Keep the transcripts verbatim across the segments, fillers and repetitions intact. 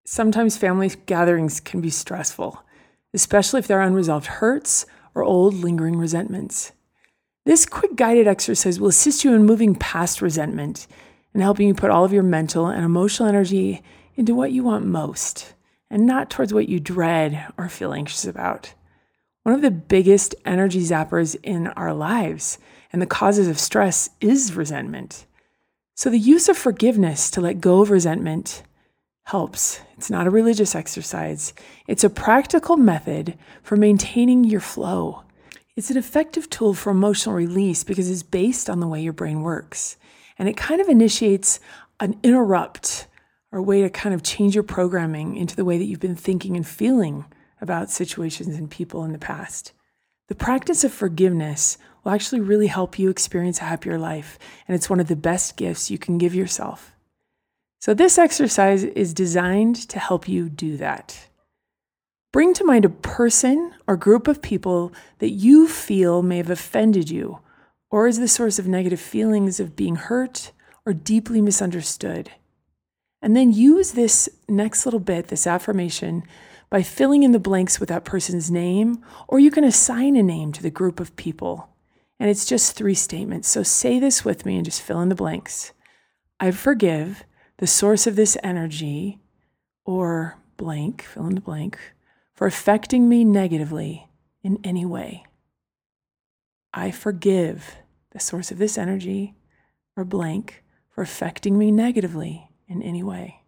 Sometimes family gatherings can be stressful, especially if there are unresolved hurts or old lingering resentments. This quick guided exercise will assist you in moving past resentment and helping you put all of your mental and emotional energy into what you want most and not towards what you dread or feel anxious about. One of the biggest energy zappers in our lives and the causes of stress is resentment. So the use of forgiveness to let go of resentment helps. It's not a religious exercise. It's a practical method for maintaining your flow. It's an effective tool for emotional release because it's based on the way your brain works. And it kind of initiates an interrupt or a way to kind of change your programming into the way that you've been thinking and feeling about situations and people in the past. The practice of forgiveness will actually really help you experience a happier life, and it's one of the best gifts you can give yourself. So this exercise is designed to help you do that. Bring to mind a person or group of people that you feel may have offended you or is the source of negative feelings of being hurt or deeply misunderstood. And then use this next little bit, this affirmation, by filling in the blanks with that person's name, or you can assign a name to the group of people. And it's just three statements. So say this with me and just fill in the blanks. I forgive the source of this energy, or blank, fill in the blank, for affecting me negatively in any way. I forgive the source of this energy, or blank, for affecting me negatively in any way.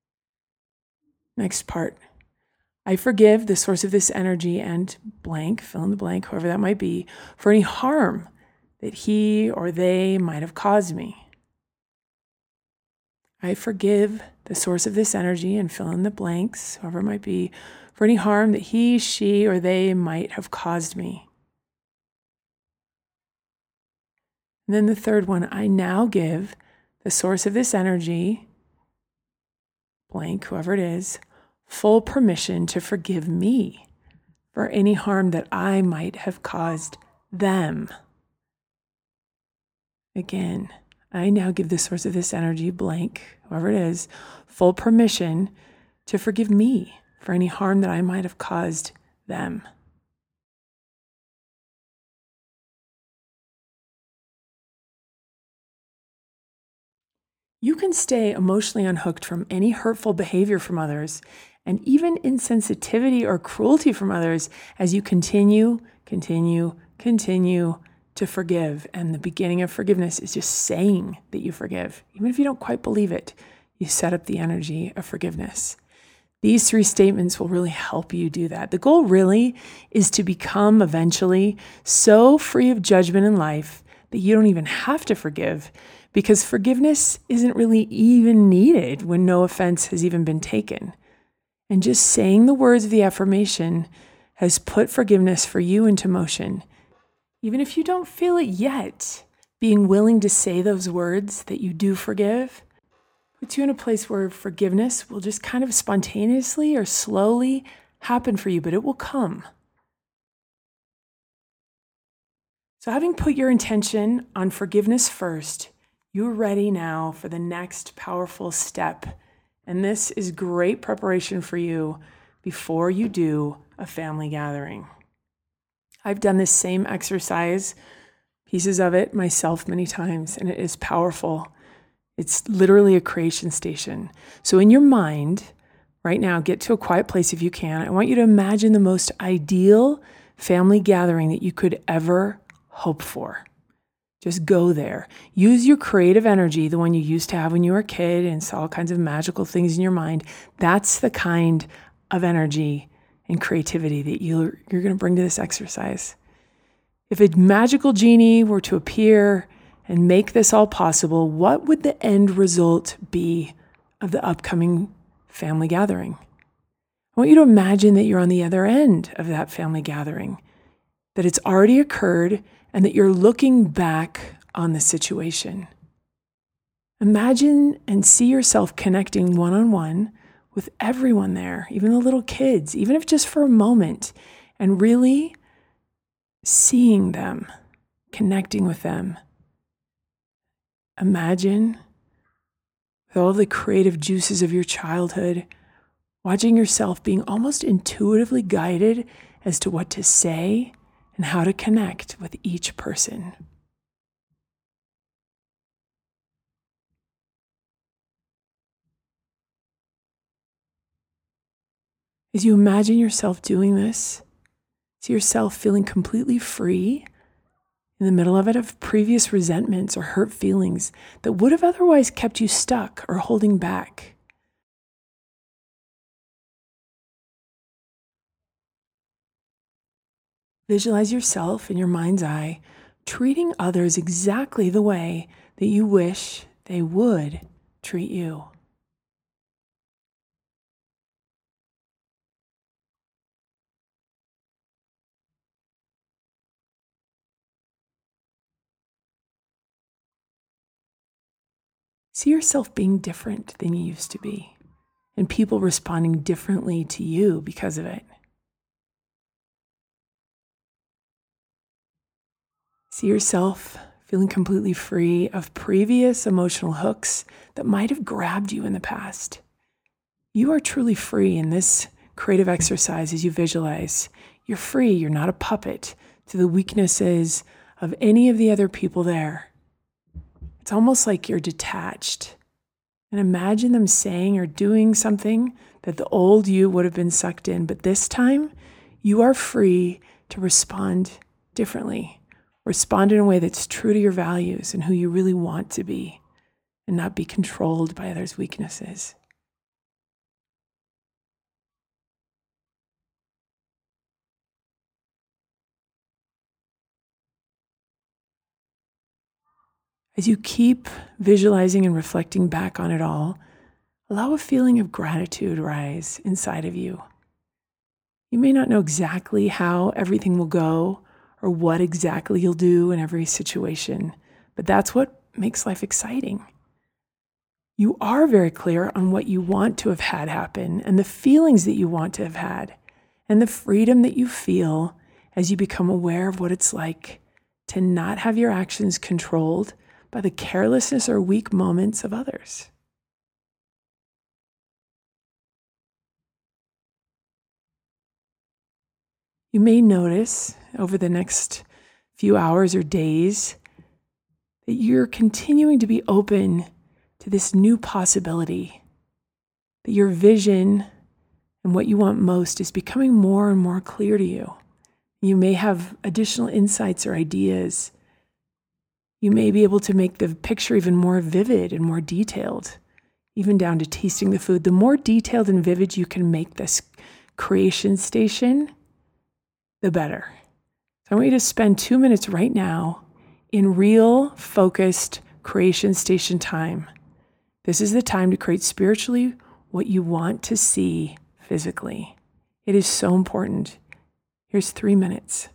Next part. I forgive the source of this energy and blank, fill in the blank, whoever that might be, for any harm that he or they might have caused me. I forgive the source of this energy and fill in the blanks, whoever it might be, for any harm that he, she, or they might have caused me. And then the third one, I now give the source of this energy, blank, whoever it is, full permission to forgive me for any harm that I might have caused them. Again, I now give the source of this energy, blank, whoever it is, full permission to forgive me for any harm that I might have caused them. You can stay emotionally unhooked from any hurtful behavior from others and even insensitivity or cruelty from others as you continue, continue, continue to forgive. And the beginning of forgiveness is just saying that you forgive. Even if you don't quite believe it, you set up the energy of forgiveness. These three statements will really help you do that. The goal really is to become eventually so free of judgment in life that you don't even have to forgive, because forgiveness isn't really even needed when no offense has even been taken. And just saying the words of the affirmation has put forgiveness for you into motion. Even if you don't feel it yet, being willing to say those words that you do forgive puts you in a place where forgiveness will just kind of spontaneously or slowly happen for you, but it will come. So having put your intention on forgiveness first, you're ready now for the next powerful step. And this is great preparation for you before you do a family gathering. I've done this same exercise, pieces of it myself many times, and it is powerful. It's literally a creation station. So in your mind, right now, get to a quiet place if you can. I want you to imagine the most ideal family gathering that you could ever hope for. Just go there. Use your creative energy, the one you used to have when you were a kid and saw all kinds of magical things in your mind. That's the kind of energy and creativity that you're, you're going to bring to this exercise. If a magical genie were to appear and make this all possible, what would the end result be of the upcoming family gathering? I want you to imagine that you're on the other end of that family gathering, that it's already occurred, and that you're looking back on the situation. Imagine and see yourself connecting one-on-one with everyone there, even the little kids, even if just for a moment, and really seeing them, connecting with them. Imagine with all the creative juices of your childhood watching yourself being almost intuitively guided as to what to say and how to connect with each person. As you imagine yourself doing this, see yourself feeling completely free in the middle of it of previous resentments or hurt feelings that would have otherwise kept you stuck or holding back. Visualize yourself in your mind's eye treating others exactly the way that you wish they would treat you. See yourself being different than you used to be, and people responding differently to you because of it. See yourself feeling completely free of previous emotional hooks that might have grabbed you in the past. You are truly free in this creative exercise as you visualize. You're free. You're not a puppet to the weaknesses of any of the other people there. It's almost like you're detached. And imagine them saying or doing something that the old you would have been sucked in. But this time, you are free to respond differently. Respond in a way that's true to your values and who you really want to be, and not be controlled by others' weaknesses. As you keep visualizing and reflecting back on it all, allow a feeling of gratitude rise inside of you. You may not know exactly how everything will go or what exactly you'll do in every situation, but that's what makes life exciting. You are very clear on what you want to have had happen and the feelings that you want to have had and the freedom that you feel as you become aware of what it's like to not have your actions controlled by the carelessness or weak moments of others. You may notice over the next few hours or days that you're continuing to be open to this new possibility, that your vision and what you want most is becoming more and more clear to you. You may have additional insights or ideas. You may be able to make the picture even more vivid and more detailed, even down to tasting the food. The more detailed and vivid you can make this creation station, the better. So I want you to spend two minutes right now in real, focused creation station time. This is the time to create spiritually what you want to see physically. It is so important. Here's three minutes.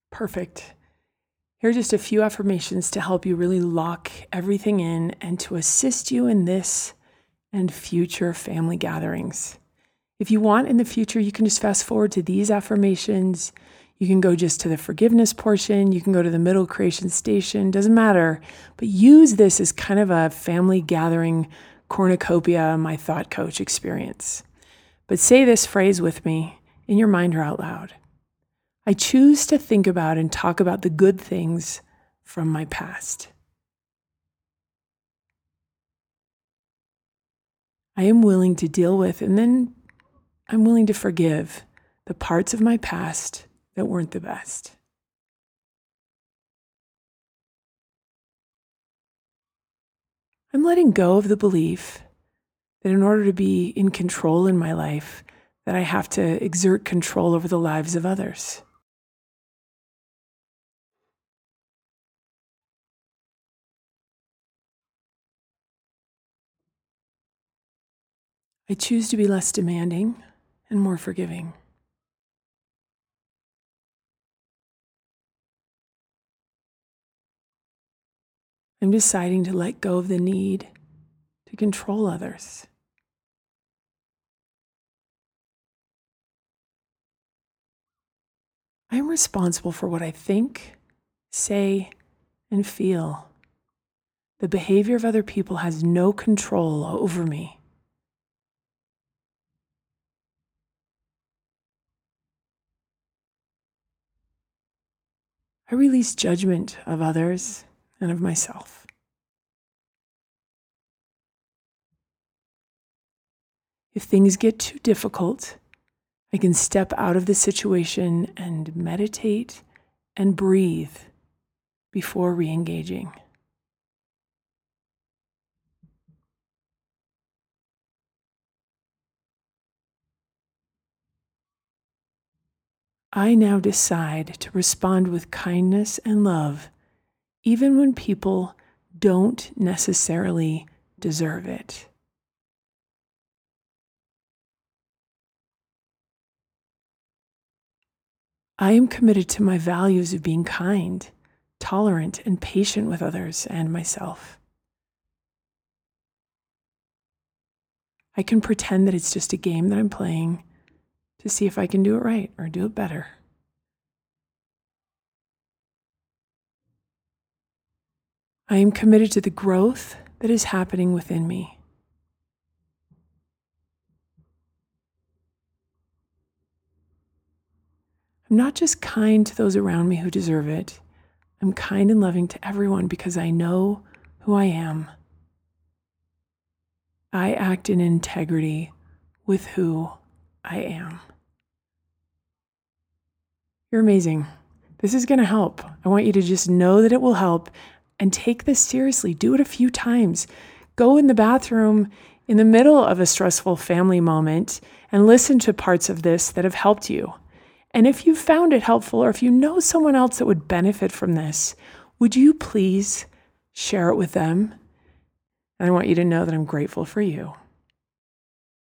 Perfect. Here are just a few affirmations to help you really lock everything in and to assist you in this and future family gatherings. If you want in the future, you can just fast forward to these affirmations. You can go just to the forgiveness portion. You can go to the middle creation station. Doesn't matter. But use this as kind of a family gathering cornucopia, my thought coach experience. But say this phrase with me in your mind or out loud. I choose to think about and talk about the good things from my past. I am willing to deal with, and then I'm willing to forgive the parts of my past that weren't the best. I'm letting go of the belief that in order to be in control in my life, that I have to exert control over the lives of others. I choose to be less demanding and more forgiving. I'm deciding to let go of the need to control others. I am responsible for what I think, say, and feel. The behavior of other people has no control over me. I release judgment of others and of myself. If things get too difficult, I can step out of the situation and meditate and breathe before re-engaging. I now decide to respond with kindness and love, even when people don't necessarily deserve it. I am committed to my values of being kind, tolerant, and patient with others and myself. I can pretend that it's just a game that I'm playing to see if I can do it right or do it better. I am committed to the growth that is happening within me. I'm not just kind to those around me who deserve it. I'm kind and loving to everyone because I know who I am. I act in integrity with who I am. You're amazing. This is going to help. I want you to just know that it will help and take this seriously. Do it a few times. Go in the bathroom in the middle of a stressful family moment and listen to parts of this that have helped you. And if you found it helpful, or if you know someone else that would benefit from this, would you please share it with them? And I want you to know that I'm grateful for you.